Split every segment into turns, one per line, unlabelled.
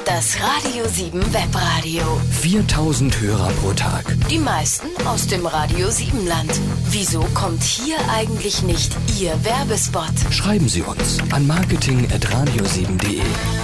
Das Radio 7 Webradio.
4000 Hörer pro Tag.
Die meisten aus dem Radio 7 Land. Wieso kommt hier eigentlich nicht Ihr Werbespot?
Schreiben Sie uns an marketing@radio7.de.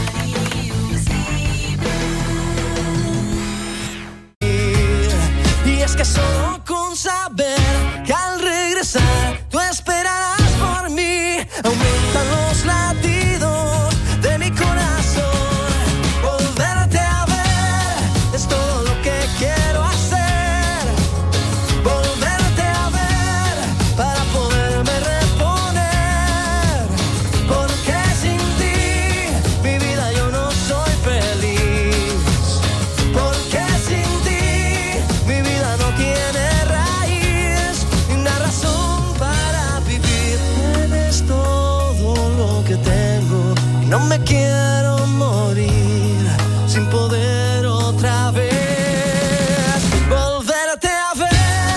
Y es que solo con saber que al regresar tú esperarás por mí, aumentan los latidos de mi corazón. Volverte a ver es todo lo que quiero hacer. Volverte a ver para poderme reponer. Porque sin ti mi vida yo no soy feliz. Porque sin ti mi vida no tiene raíz ni una razón para vivir. Eres todo lo que tengo y no me quiero morir sin poder otra vez volverte a ver.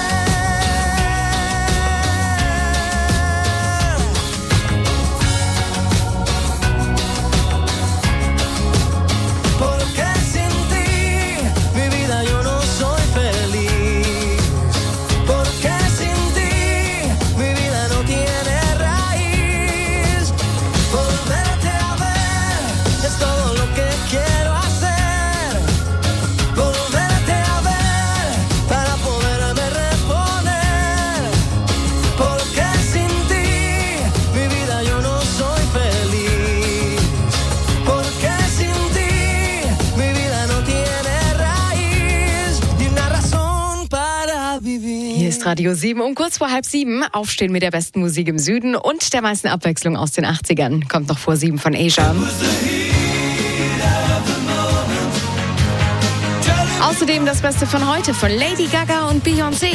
Porque sin ti mi vida yo no soy feliz. Porque sin ti mi vida no tiene raíz. Volverte a ver es todo lo que quiero hacer. Volverte a ver para poderme reponer. Porque sin ti mi vida yo no soy feliz. Porque sin ti mi vida no tiene raíz ni una razón para vivir.
Hier ist Radio 7 um kurz vor 6:30. Aufstehen mit der besten Musik im Süden und der meisten Abwechslung aus den 80ern. Kommt noch vor 7 von Asia. Außerdem das Beste von heute von Lady Gaga und Beyoncé.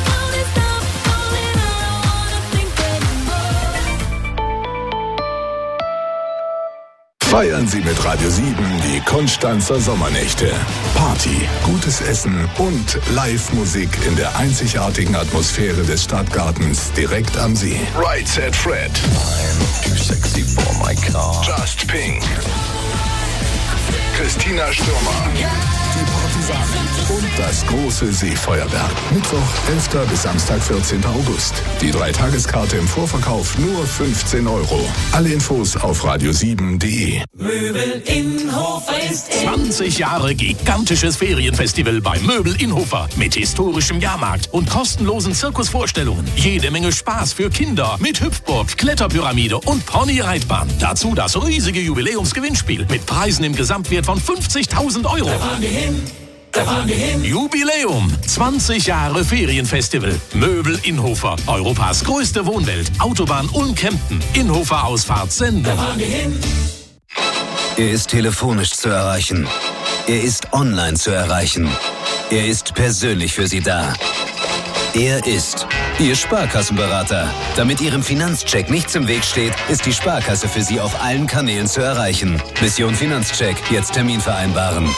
Feiern Sie mit Radio 7 die Konstanzer Sommernächte. Party, gutes Essen und Live-Musik in der einzigartigen Atmosphäre des Stadtgartens direkt am See. Right Set Fred. I'm too sexy for my car. Just Pink. Christina Stürmer. Die Partisanen und das große Seefeuerwerk. Mittwoch, 11. bis Samstag, 14. August. Die 3-Tageskarte im Vorverkauf nur 15 €. Alle Infos auf radio7.de.
Möbel Innhofer ist
20 Jahre gigantisches Ferienfestival bei Möbel Innhofer mit historischem Jahrmarkt und kostenlosen Zirkusvorstellungen. Jede Menge Spaß für Kinder mit Hüpfburg, Kletterpyramide und Ponyreitbahn. Dazu das riesige Jubiläumsgewinnspiel mit Preisen im Gesamtwert von 50.000 €.
Da fahren wir hin.
Jubiläum, 20 Jahre Ferienfestival. Möbel Innhofer, Europas größte Wohnwelt. Autobahn Ulm-Kempten. Innhofer Ausfahrt Sende.
Da fahren wir hin.
Er ist telefonisch zu erreichen. Er ist online zu erreichen. Er ist persönlich für Sie da. Er ist Ihr Sparkassenberater. Damit Ihrem Finanzcheck nichts im Weg steht, ist die Sparkasse für Sie auf allen Kanälen zu erreichen. Mission Finanzcheck. Jetzt Termin vereinbaren.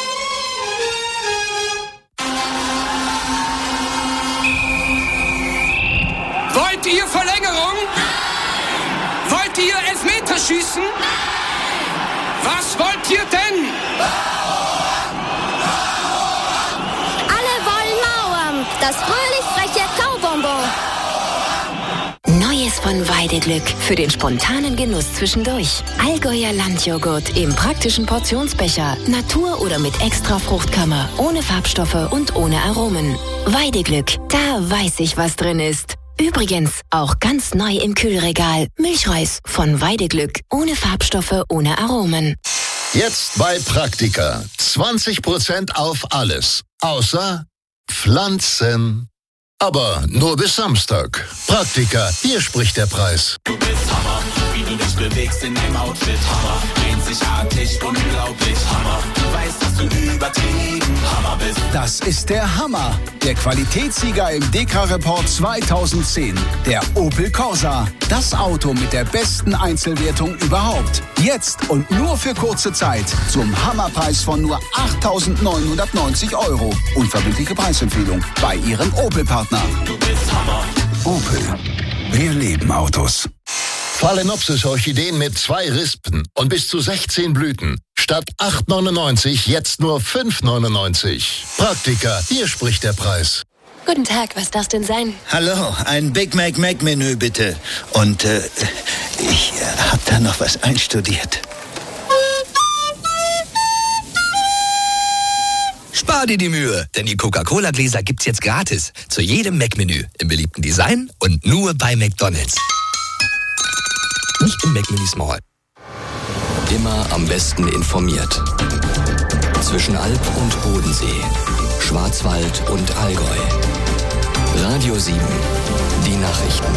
Wollt ihr Verlängerung? Nein! Wollt ihr Elfmeterschießen? Nein! Was wollt ihr denn?
Alle wollen Mauern. Das fröhlich freche Kaubonbon.
Neues von Weideglück für den spontanen Genuss zwischendurch. Allgäuer Landjoghurt im praktischen Portionsbecher. Natur oder mit extra Fruchtkammer. Ohne Farbstoffe und ohne Aromen. Weideglück, da weiß ich, was drin ist. Übrigens, auch ganz neu im Kühlregal. Milchreis von Weideglück. Ohne Farbstoffe, ohne Aromen.
Jetzt bei Praktika. 20% auf alles. Außer Pflanzen. Aber nur bis Samstag. Praktika, hier spricht der Preis.
Du bist Hammer, wie du dich bewegst in deinem Outfit. Hammer, einzigartig, unglaublich. Hammer, du weißt, dass du übertrieben Hammer bist.
Das ist der Hammer. Der Qualitätssieger im DK-Report 2010. Der Opel Corsa. Das Auto mit der besten Einzelwertung überhaupt. Jetzt und nur für kurze Zeit. Zum Hammerpreis von nur 8.990 €. Unverbindliche Preisempfehlung bei Ihrem Opel-Partner.
Du bist Hammer.
Opel. Wir lieben Autos.
Phalaenopsis-Orchideen mit 2 Rispen und bis zu 16 Blüten. Statt 8,99 jetzt nur 5,99. Praktika, hier spricht der Preis.
Guten Tag, was darf denn sein?
Hallo, ein Big Mac Menü bitte. Und ich hab da noch was einstudiert.
Spar dir die Mühe, denn die Coca-Cola-Gläser gibt's jetzt gratis. Zu jedem Mac-Menü, im beliebten Design und nur bei McDonald's. Nicht im Mac-Menü Small. Immer am besten informiert. Zwischen Alp und Bodensee, Schwarzwald und Allgäu. Radio 7, die Nachrichten.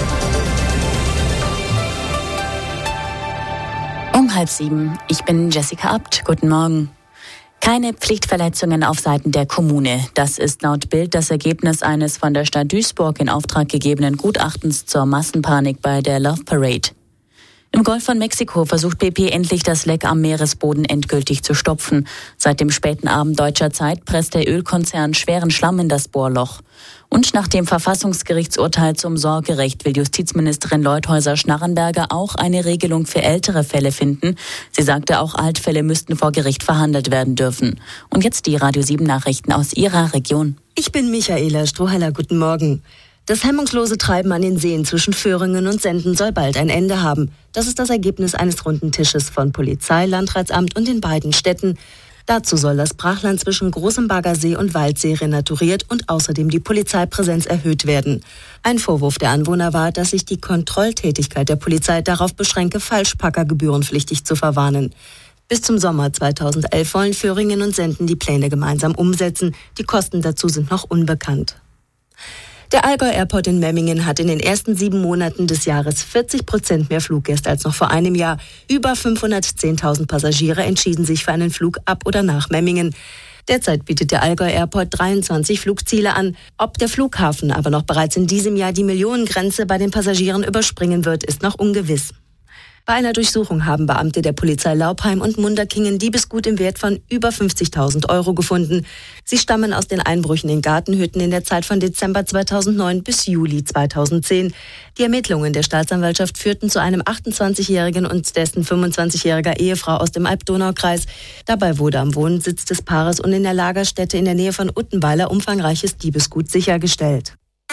Um 6:30. Ich bin Jessica Abt. Guten Morgen. Keine Pflichtverletzungen auf Seiten der Kommune. Das ist laut Bild das Ergebnis eines von der Stadt Duisburg in Auftrag gegebenen Gutachtens zur Massenpanik bei der Love Parade. Im Golf von Mexiko versucht BP endlich das Leck am Meeresboden endgültig zu stopfen. Seit dem späten Abend deutscher Zeit presst der Ölkonzern schweren Schlamm in das Bohrloch. Und nach dem Verfassungsgerichtsurteil zum Sorgerecht will Justizministerin Leuthäuser-Schnarrenberger auch eine Regelung für ältere Fälle finden. Sie sagte, auch Altfälle müssten vor Gericht verhandelt werden dürfen. Und jetzt die Radio 7 Nachrichten aus ihrer Region.
Ich bin Michaela Strohhaller, guten Morgen. Das hemmungslose Treiben an den Seen zwischen Föhringen und Senden soll bald ein Ende haben. Das ist das Ergebnis eines runden Tisches von Polizei, Landratsamt und den beiden Städten. Dazu soll das Brachland zwischen Großem Baggersee und Waldsee renaturiert und außerdem die Polizeipräsenz erhöht werden. Ein Vorwurf der Anwohner war, dass sich die Kontrolltätigkeit der Polizei darauf beschränke, Falschpacker gebührenpflichtig zu verwarnen. Bis zum Sommer 2011 wollen Föhringen und Senden die Pläne gemeinsam umsetzen. Die Kosten dazu sind noch unbekannt. Der Allgäu Airport in Memmingen hat in den ersten 7 Monaten des Jahres 40% mehr Fluggäste als noch vor einem Jahr. Über 510.000 Passagiere entschieden sich für einen Flug ab oder nach Memmingen. Derzeit bietet der Allgäu Airport 23 Flugziele an. Ob der Flughafen aber noch bereits in diesem Jahr die Millionengrenze bei den Passagieren überspringen wird, ist noch ungewiss. Bei einer Durchsuchung haben Beamte der Polizei Laupheim und Munderkingen Diebesgut im Wert von über 50.000 Euro gefunden. Sie stammen aus den Einbrüchen in Gartenhütten in der Zeit von Dezember 2009 bis Juli 2010. Die Ermittlungen der Staatsanwaltschaft führten zu einem 28-Jährigen und dessen 25-jähriger Ehefrau aus dem Alb-Donau-Kreis. Dabei wurde am Wohnsitz des Paares und in der Lagerstätte in der Nähe von Uttenweiler umfangreiches Diebesgut sichergestellt.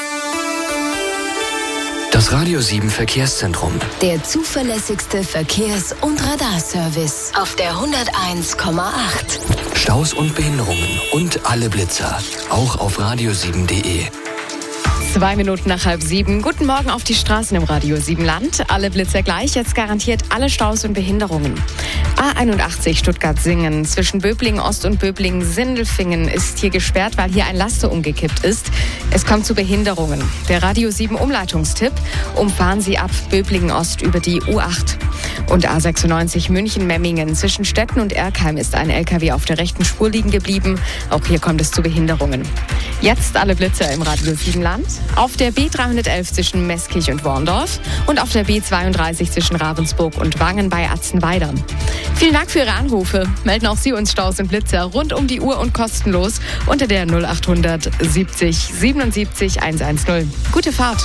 Das Radio 7 Verkehrszentrum.
Der zuverlässigste Verkehrs- und Radarservice auf der 101,8.
Staus und Behinderungen und alle Blitzer. Auch auf radio7.de.
2 Minuten nach 6:30. Guten Morgen auf die Straßen im Radio 7 Land. Alle Blitzer gleich, jetzt garantiert alle Staus und Behinderungen. A81 Stuttgart-Singen zwischen Böblingen-Ost und Böblingen-Sindelfingen ist hier gesperrt, weil hier ein Laster umgekippt ist. Es kommt zu Behinderungen. Der Radio 7 Umleitungstipp: Umfahren Sie ab Böblingen-Ost über die U8. Und A96 München-Memmingen zwischen Stetten und Erkheim ist ein LKW auf der rechten Spur liegen geblieben. Auch hier kommt es zu Behinderungen. Jetzt alle Blitzer im Radio 7 Land. Auf der B311 zwischen Meßkirch und Worndorf und auf der B32 zwischen Ravensburg und Wangen bei Atzenweider. Vielen Dank für Ihre Anrufe. Melden auch Sie uns Staus und Blitzer rund um die Uhr und kostenlos unter der 0800 70 77 110. Gute Fahrt.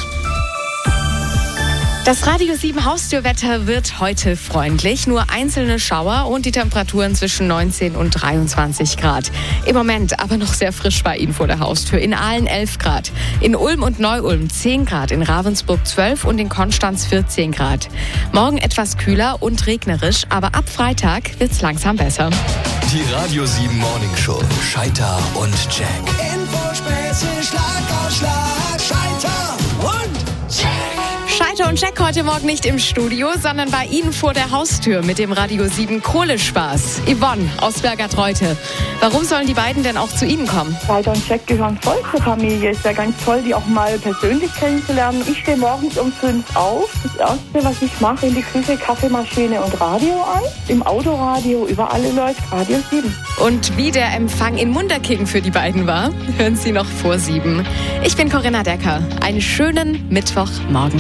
Das Radio 7 Haustürwetter wird heute freundlich. Nur einzelne Schauer und die Temperaturen zwischen 19 und 23 Grad. Im Moment aber noch sehr frisch bei Ihnen vor der Haustür. In Aalen 11 Grad, in Ulm und Neu-Ulm 10 Grad, in Ravensburg 12 und in Konstanz 14 Grad. Morgen etwas kühler und regnerisch, aber ab Freitag wird's langsam besser.
Die Radio 7 Morning Show. Scheiter und Jack.
Infospäße, Schlag auf Schlag, Scheiter und Jack.
Scheiter und Jack heute Morgen nicht im Studio, sondern bei Ihnen vor der Haustür mit dem Radio 7 Kohlespaß. Yvonne aus Bergertreute. Warum sollen die beiden denn auch zu Ihnen kommen?
Scheiter und Jack gehören voll zur Familie. Ist ja ganz toll, die auch mal persönlich kennenzulernen. Ich stehe morgens um 5 auf. Das Erste, was ich mache, in die Küche, Kaffeemaschine und Radio an. Im Autoradio, überall läuft Radio 7.
Und wie der Empfang in Munderkingen für die beiden war, hören Sie noch vor 7. Ich bin Corinna Decker. Einen schönen Mittwochmorgen.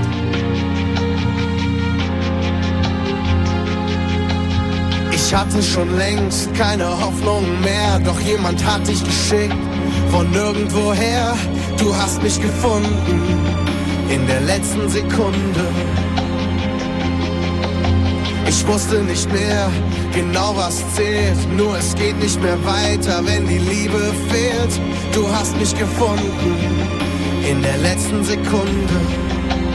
Ich hatte schon längst keine Hoffnung mehr, doch jemand hat dich geschickt von nirgendwoher. Du hast mich gefunden in der letzten Sekunde. Ich wusste nicht mehr genau, was zählt. Nur es geht nicht mehr weiter, wenn die Liebe fehlt. Du hast mich gefunden in der letzten Sekunde.